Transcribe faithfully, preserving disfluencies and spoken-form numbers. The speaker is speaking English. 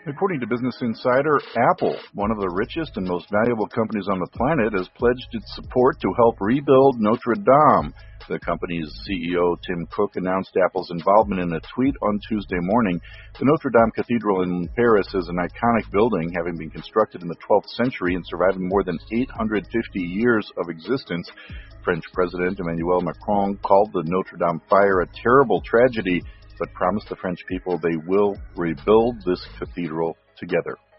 According to Business Insider, Apple, one of the richest and most valuable companies on the planet, has pledged its support to help rebuild Notre Dame. The company's C E O, Tim Cook, announced Apple's involvement in a tweet on Tuesday morning. The Notre Dame Cathedral in Paris is an iconic building, having been constructed in the twelfth century and surviving more than eight hundred fifty years of existence. French President Emmanuel Macron called the Notre Dame fire a terrible tragedy, but promised the French people they will rebuild this cathedral together.